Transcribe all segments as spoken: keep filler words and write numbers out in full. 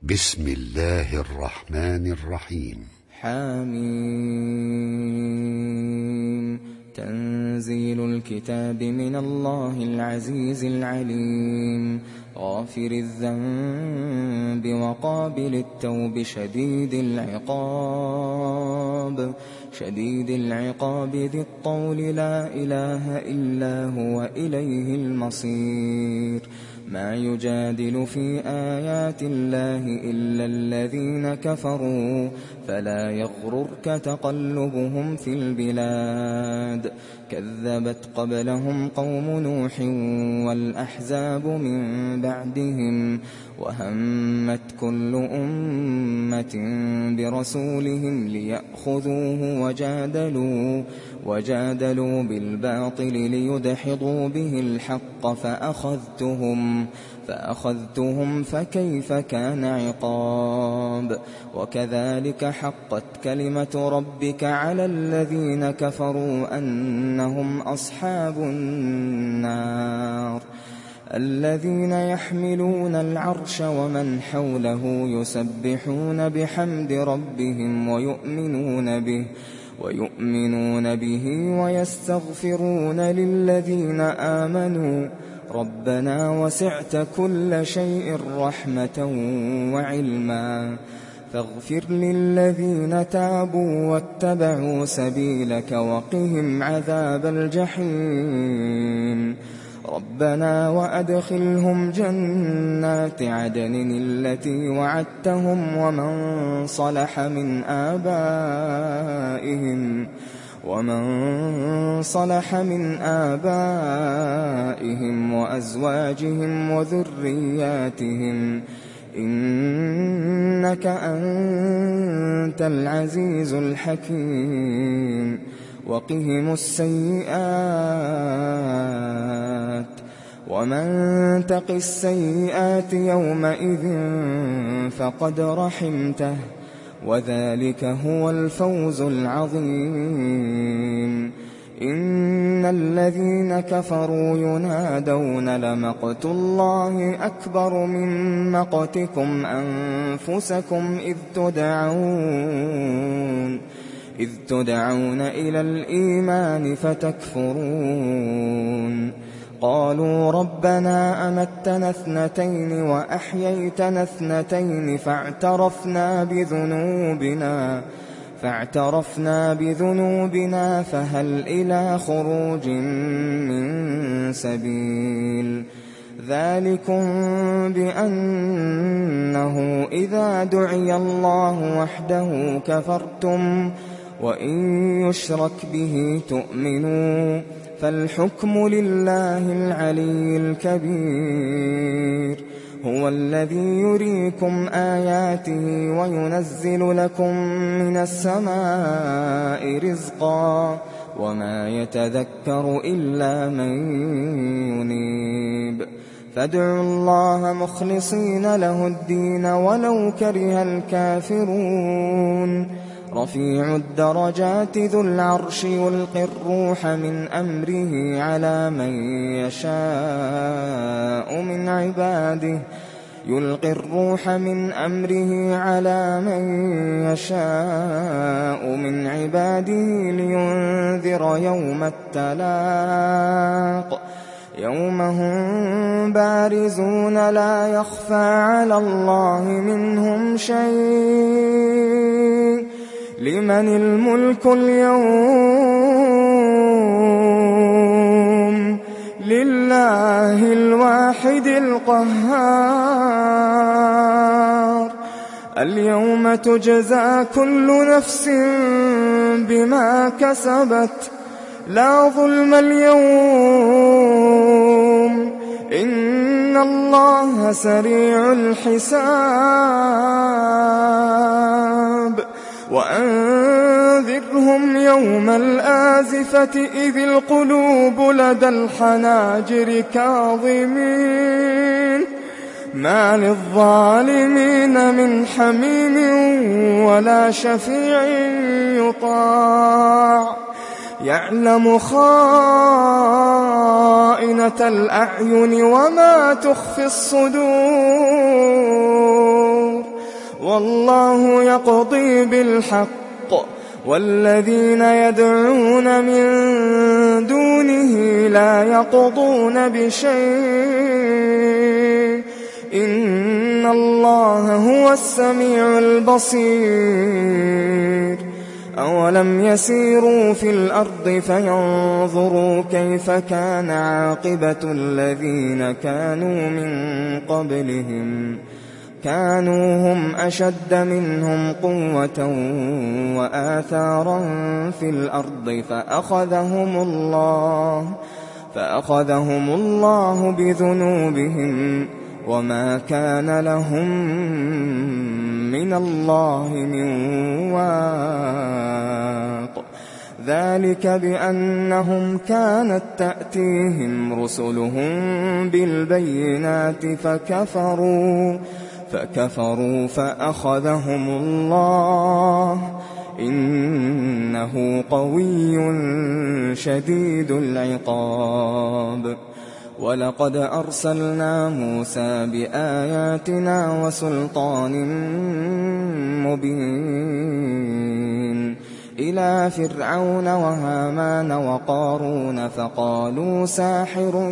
بسم الله الرحمن الرحيم. حميم. تنزيل الكتاب من الله العزيز العليم، غافر الذنب وقابل التوب شديد العقاب شديد العقاب ذي الطول، لا إله إلا هو إليه المصير. ما يجادل في آيات الله إلا الذين كفروا، فلا يغررك تقلبهم في البلاد. كذبت قبلهم قوم نوح والأحزاب من بعدهم، وهمت كل أمة برسولهم ليأخذوه وجادلوا وجادلوا بالباطل ليدحضوا به الحق فأخذتهم فأخذتهم فكيف كان عقاب. وكذلك حقت كلمة ربك على الذين كفروا أنهم أصحاب النار. الذين يحملون العرش ومن حوله يسبحون بحمد ربهم ويؤمنون به ويؤمنون به ويستغفرون للذين آمنوا ربنا وسعت كل شيء رحمة وعلما، فاغفر للذين تابوا واتبعوا سبيلك وقهم عذاب الجحيم. ربنا وأدخلهم جنات عدن التي وعدتهم ومن صلح من آبائهم ومن صلح من آبائهم وأزواجهم وذرياتهم إنك أنت العزيز الحكيم. وقهم السيئات ومن تق السيئات يومئذ فقد رحمته، وذلك هو الفوز العظيم. إن الذين كفروا ينادون لمقت الله أكبر من مقتكم أنفسكم إذ تدعون إذ تدعون إلى الإيمان فتكفرون. قالوا ربنا أمتنا اثنتين وأحييتنا اثنتين فاعترفنا بذنوبنا فاعترفنا بذنوبنا فهل إلى خروج من سبيل. ذلكم بأنه إذا دعي الله وحده كفرتم وإن يشرك به تؤمنوا، فالحكم لله العلي الكبير. هو الذي يريكم آياته وينزل لكم من السماء رزقا، وما يتذكر إلا من ينيب. فادعوا الله مخلصين له الدين ولو كره الكافرون. رفيع الدرجات ذو العرش يلقي الروح من أمره على من يشاء من عباده يلقي الروح من أمره على من يشاء من عباده لينذر يوم التلاق، يوم هم بارزون لا يخفى على الله منهم شيء. لمن الملك اليوم؟ لله الواحد القهار. اليوم تجزى كل نفس بما كسبت، لا ظلم اليوم إن الله سريع الحساب. وأنذرهم يوم الآزفة إذ القلوب لدى الحناجر كاظمين، ما للظالمين من حميم ولا شفيع يطاع. يعلم خائنة الأعين وما تخفي الصدور. والله يقضي بالحق والذين يدعون من دونه لا يقضون بشيء إن الله هو السميع البصير أولم يسيروا في الأرض فينظروا كيف كان عاقبة الذين كانوا من قبلهم كانوا هم أشد منهم قوة وآثارا في الأرض فأخذهم الله فأخذهم الله بذنوبهم وما كان لهم من الله من واق ذلك بأنهم كانت تأتيهم رسلهم بالبينات فكفروا فكفروا فأخذهم الله إنه قوي شديد العقاب ولقد أرسلنا موسى بآياتنا وسلطان مبين إلى فرعون وهامان وقارون فقالوا ساحر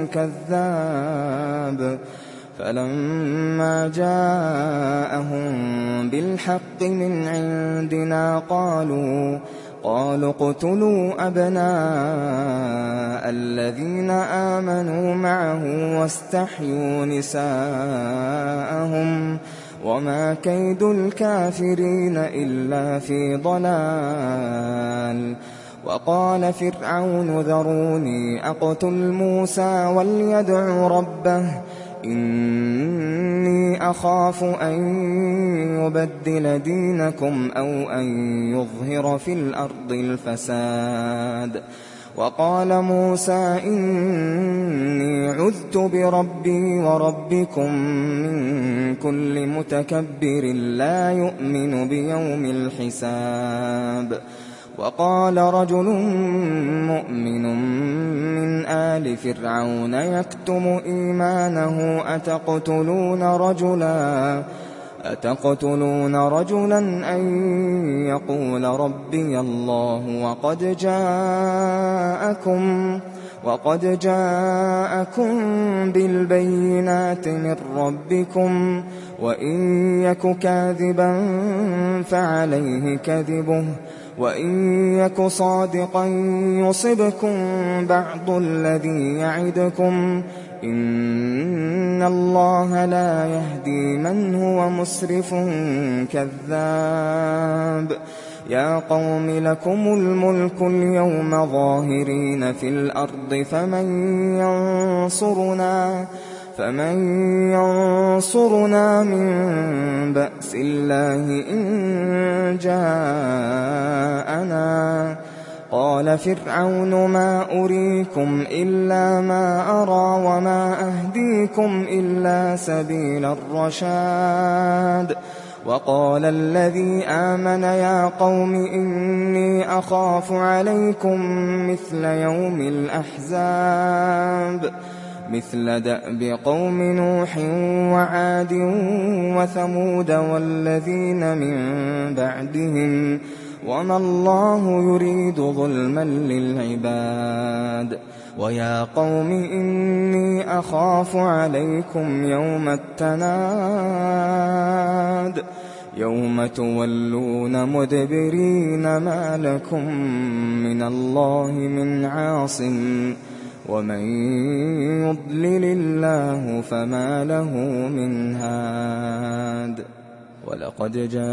كذاب فلما جاءهم بالحق من عندنا قالوا قالوا اقتلوا أبناء الذين آمنوا معه واستحيوا نساءهم وما كيد الكافرين إلا في ضلال وقال فرعون ذروني أقتل موسى وليدع ربه إني أخاف أن يبدل دينكم أو أن يظهر في الأرض الفساد وقال موسى إني عذت بربي وربكم من كل متكبر لا يؤمن بيوم الحساب وقال رجل مؤمن من آل فرعون يكتم إيمانه أتقتلون رجلا أتقتلون رجلا أن يقول ربي الله وقد جاءكم وقد جاءكم بالبينات من ربكم وإن يك كاذبا فعليه كذبه وإن يك صادقا يصبكم بعض الذي يعدكم إن الله لا يهدي من هو مسرف كذاب يا قوم لكم الملك اليوم ظاهرين في الأرض فمن ينصرنا فمن ينصرنا من بأس الله إن جاءنا قال فرعون ما أريكم إلا ما أرى وما أهديكم إلا سبيل الرشاد وقال الذي آمن يا قوم إني أخاف عليكم مثل يوم الأحزاب مثل دأب قوم نوح وعاد وثمود والذين من بعدهم وما الله يريد ظلما للعباد ويا قوم إني أخاف عليكم يوم التناد يوم تولون مدبرين ما لكم من الله من عاصم ومن يضلل الله فما له من هاد ولقد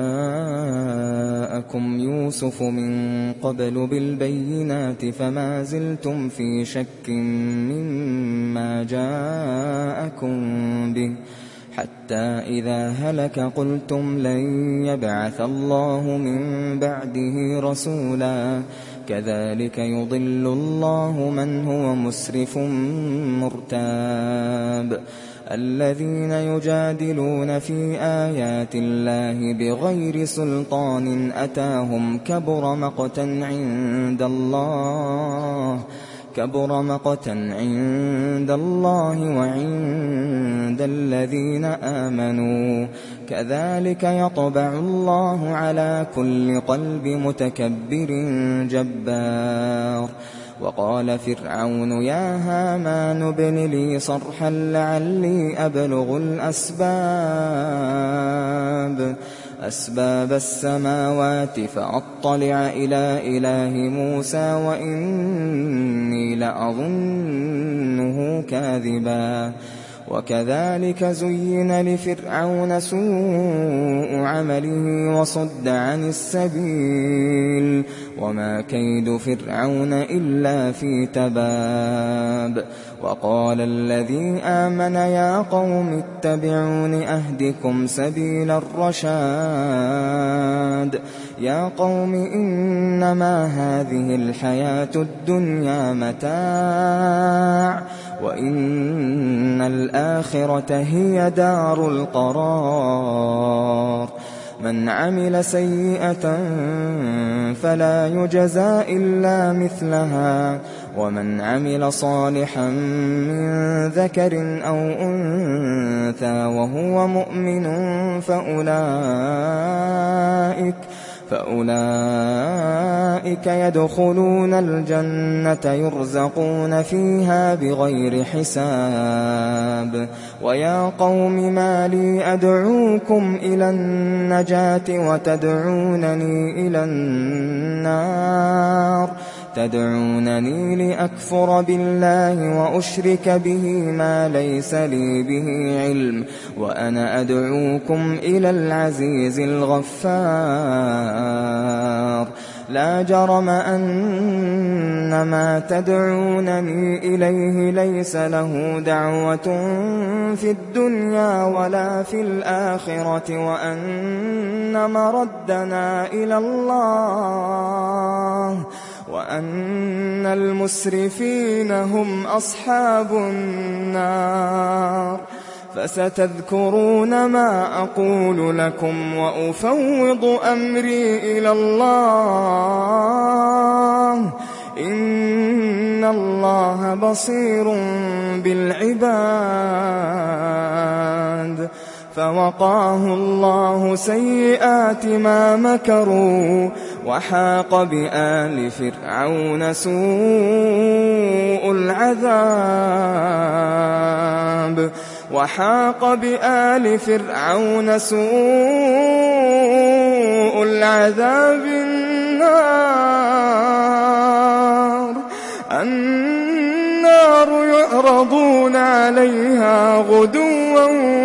جاءكم يوسف من قبل بالبينات فما زلتم في شك مما جاءكم به حتى إذا هلك قلتم لن يبعث الله من بعده رسولا كذلك يضل الله من هو مسرف مرتاب الذين يجادلون في آيات الله بغير سلطان أتاهم كبر مقتا عند الله كبر مقتا عند الله وعند الذين آمنوا كذلك يطبع الله على كل قلب متكبر جبار. وقال فرعون يا هامان ابن لي صرحا لعلي أبلغ الأسباب أسباب السماوات فأطلع إلى إله موسى وإني لأظنه كاذبا. وكذلك زين لفرعون سوء عمله وصد عن السبيل وما كيد فرعون إلا في تباب. وقال الذي آمن يا قوم اتبعون أهدكم سبيل الرشاد. يا قوم إنما هذه الحياة الدنيا متاع وإن الآخرة هي دار القرار. من عمل سيئة فلا يجزى إلا مثلها ومن عمل صالحا من ذكر أو أنثى وهو مؤمن فأولئك فأولئك يدخلون الجنة يرزقون فيها بغير حساب. ويا قوم ما لي أدعوكم إلى النجاة وتدعونني إلى النار تدعونني لأكفر بالله وأشرك به ما ليس لي به علم وأنا أدعوكم إلى العزيز الغفار. لا جرم أن ما تدعونني إليه ليس له دعوة في الدنيا ولا في الآخرة وأن مردنا إلى الله وأن المسرفين هم أصحاب النار. فستذكرون ما أقول لكم وأفوض أمري إلى الله إن الله بصير بالعباد. فوقاه الله سيئات ما مكروا وحاق بآل فرعون سوء العذاب وحاق بآل فرعون سوء العذاب النار النار يعرضون عليها غدوا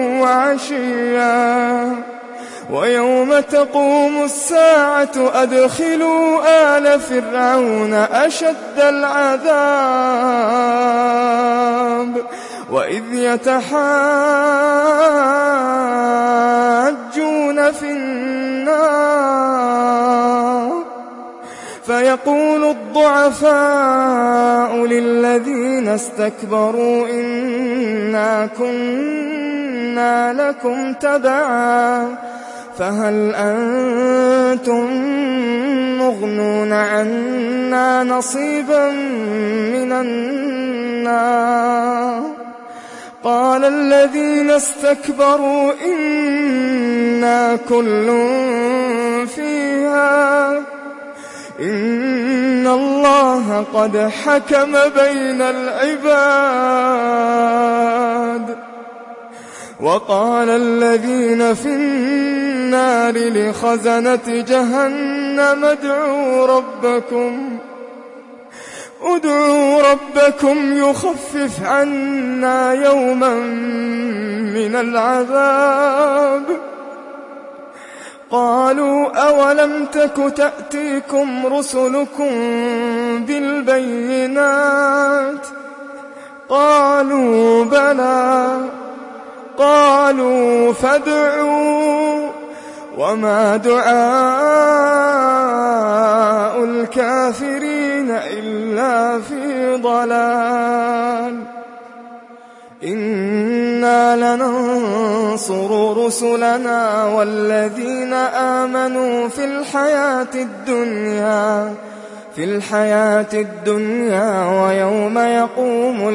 وعشيا ويوم تقوم الساعة أدخلوا آل فرعون أشد العذاب وإذ يتحاجون في النار فيقول الضعفاء للذين استكبروا إنا كنا لكم تبعا فهل أنتم مغنون عنا نصيبا من النار قال الذين استكبروا إنا كل فيها إن الله قد حكم بين العباد. وقال الذين في النار لخزنة جهنم ادعوا ربكم ادعوا ربكم يخفف عنا يوما من العذاب قالوا أولم تك تأتيكم رسلكم بالبينات قالوا بلى قالوا فادعوا وما دعاء الكافرين إلا في ضلال. إنا لننصر رسلنا والذين آمنوا في الحياة الدنيا في الحياة الدنيا ويوم يقوم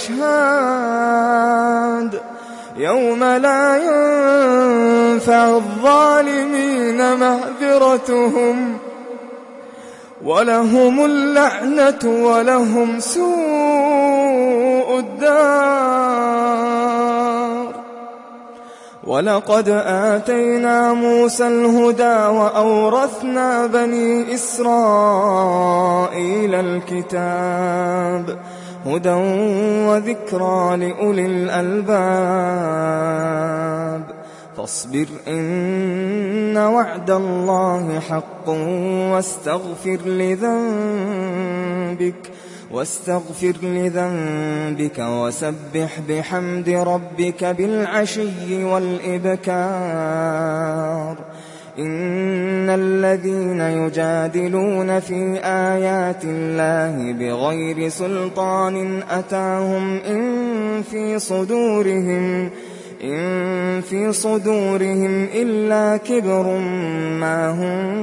الأشهاد يوم لا ينفع الظالمين معذرتهم ولهم اللعنة ولهم سوء الدار. ولقد آتينا موسى الهدى وأورثنا بني إسرائيل الكتاب هدى وذكرى لأولي الألباب. فاصبر إن وعد الله حق واستغفر لذنبك واستغفر لذنبك وسبح بحمد ربك بالعشي والإبكار. إن الذين يجادلون في آيات الله بغير سلطان أتاهم إن في صدورهم إن في صدورهم إلا كبر ما هم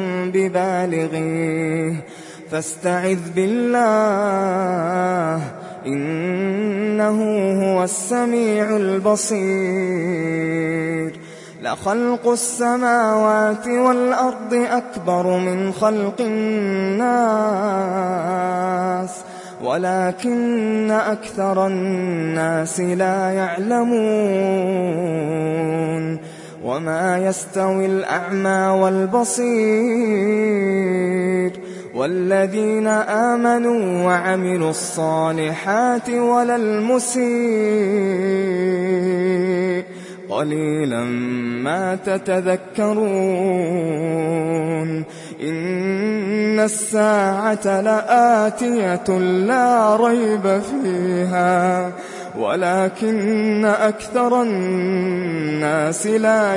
ببالغيه فاستعذ بالله إنه هو السميع البصير. لخلق السماوات والأرض أكبر من خلق الناس ولكن أكثر الناس لا يعلمون. وما يستوي الأعمى والبصير والذين آمنوا وعملوا الصالحات ولا المسيء قليلا ما تتذكرون. إن الساعة لآتية لا ريب فيها ولكن أكثر الناس لا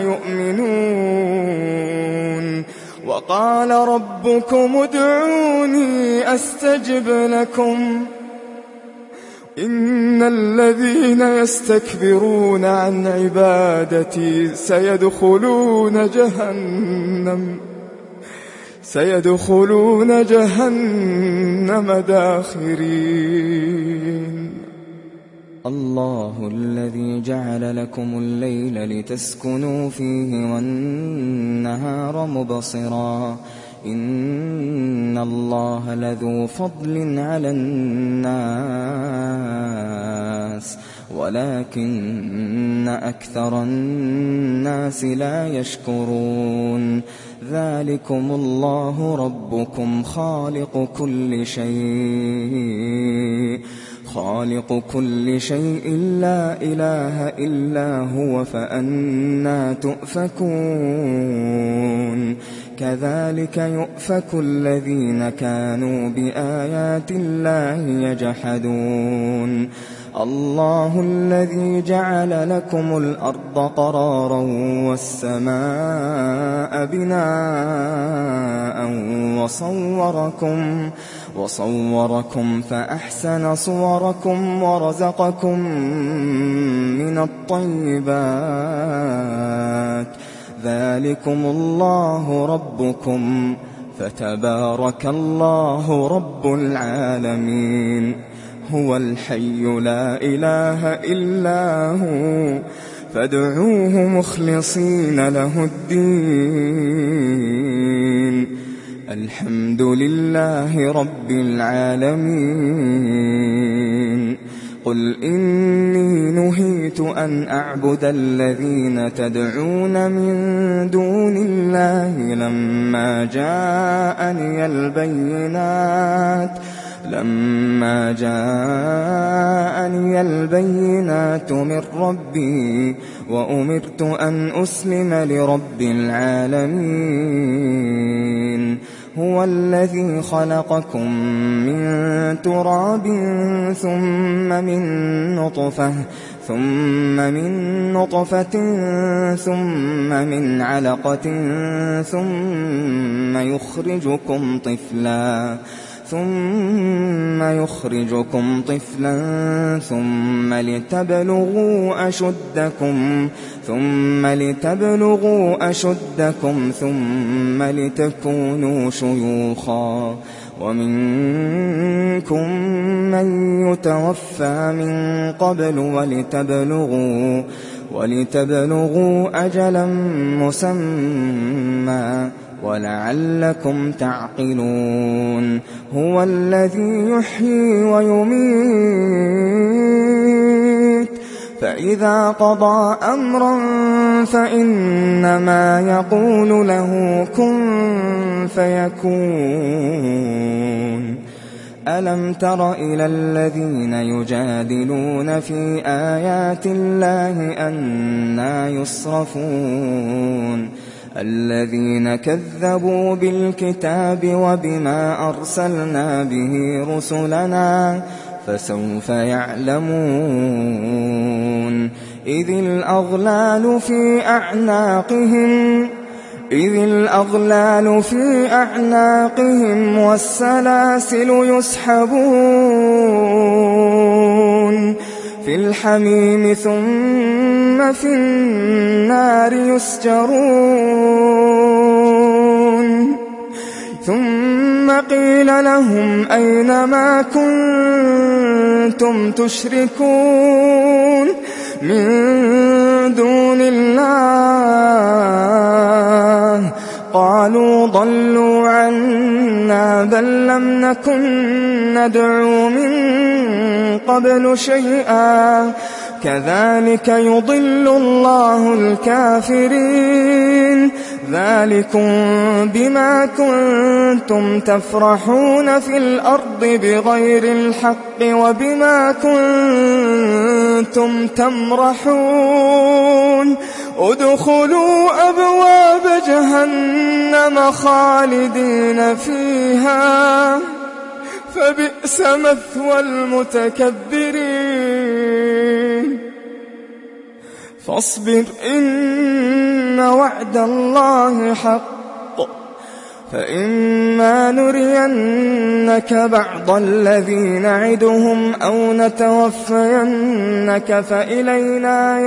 يؤمنون. وقال ربكم ادعوني أستجب لكم إن الذين يستكبرون عن عبادتي سيدخلون جهنم سيدخلون جهنم داخرين. الله الذي جعل لكم الليل لتسكنوا فيه والنهار مبصرا إن الله لذو فضل على الناس ولكن أكثر الناس لا يشكرون. ذلكم الله ربكم خالق كل شيء خالق كل شيء لا إله إلا هو فأنى تؤفكون. كذلك يؤفك الذين كانوا بآيات الله يجحدون. الله الذي جعل لكم الأرض قرارا والسماء بناء وصوركم وصوركم فأحسن صوركم ورزقكم من الطيبات. ذلكم الله ربكم فتبارك الله رب العالمين. هو الحي لا إله إلا هو فادعوه مخلصين له الدين. الحمد لله رب العالمين. قل إني نهيت أن أعبد الذين تدعون من دون الله لما جاءني البينات لما جاءني البينات من ربي وأمرت أن أسلم لرب العالمين. هو الذي خلقكم من تراب ثم من نطفة ثم من نطفة ثم من علقة ثم يخرجكم طفلا ثم يخرجكم طفلا ثم لتبلغوا أشدكم ثم لتبلغوا أشدكم ثم لتكونوا شيوخا ومنكم من يتوفى من قبل ولتبلغوا, ولتبلغوا أجلا مسمى ولعلكم تعقلون. هو الذي يحيي ويميت فإذا قضى أمرا فإنما يقول له كن فيكون. ألم تر إلى الذين يجادلون في آيات الله أنى يصرفون الذين كذبوا بالكتاب وبما أرسلنا به رسلنا فسوف يعلمون. إذ الأغلال في أعناقهم إذ الأغلال في أعناقهم والسلاسل يسحبون في الحميم ثم في النار يسجرون. ثم قيل لهم أين ما كنتم تشركون من دون الله قالوا ضلوا عنا بل لم نكن ندعو من قبل شيئا كذلك يضل الله الكافرين. ذلكم بما كنتم تفرحون في الأرض بغير الحق وبما كنتم تمرحون. ادخلوا أبواب جهنم خالدين فيها فبئس مثوى المتكبرين. فاصبر إن وعد الله حق فإما نرينك بعض الذي نعدهم أو نتوفينك فإلينا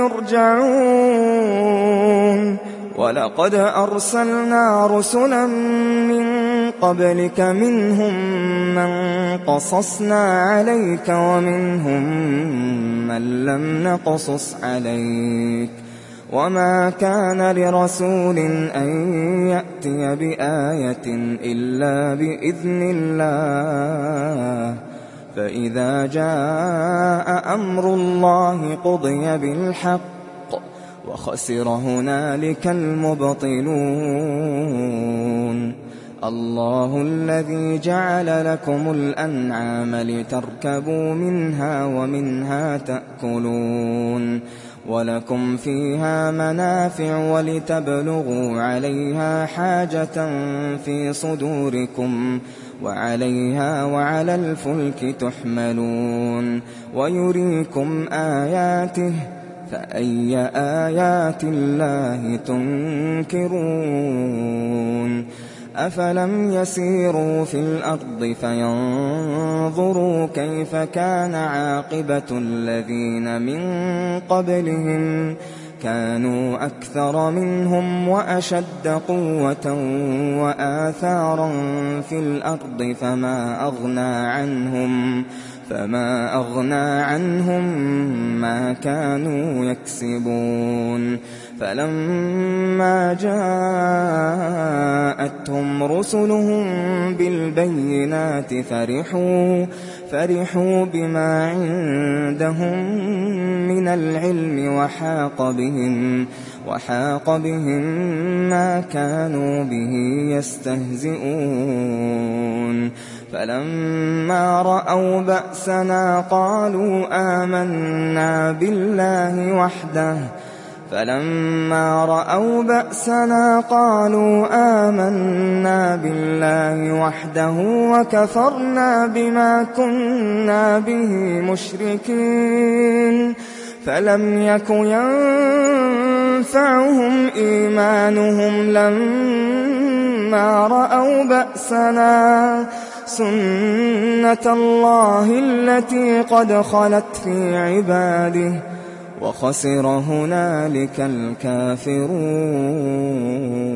يرجعون. ولقد أرسلنا رسلا من قبلك منهم من قصصنا عليك ومنهم من لم نقصص عليك وما كان لرسول أن يأتي بآية إلا بإذن الله فإذا جاء أمر الله قضي بالحق وخسر هنالك المبطلون. الله الذي جعل لكم الأنعام لتركبوا منها ومنها تأكلون ولكم فيها منافع ولتبلغوا عليها حاجة في صدوركم وعليها وعلى الفلك تحملون ويريكم آياته فأي آيات الله تنكرون. أفلم يسيروا في الأرض فينظروا كيف كان عاقبة الذين من قبلهم كانوا أكثر منهم وأشد قوة وآثارا في الأرض فما أغنى عنهم فما أغنى عنهم ما كانوا يكسبون. فلما جاءتهم رسلهم بالبينات فرحوا فرحوا بما عندهم من العلم وحاق بهم وحاق بهم ما كانوا به يستهزئون. فلما رأوا بأسنا قالوا آمنا بالله وحده فلما رأوا بأسنا قالوا آمنا بالله وحده وكفرنا بما كنا به مشركين. فلم يك ينفعهم إيمانهم لما رأوا بأسنا سنة الله التي قد خلت في عباده وخسر هنالك الكافرون.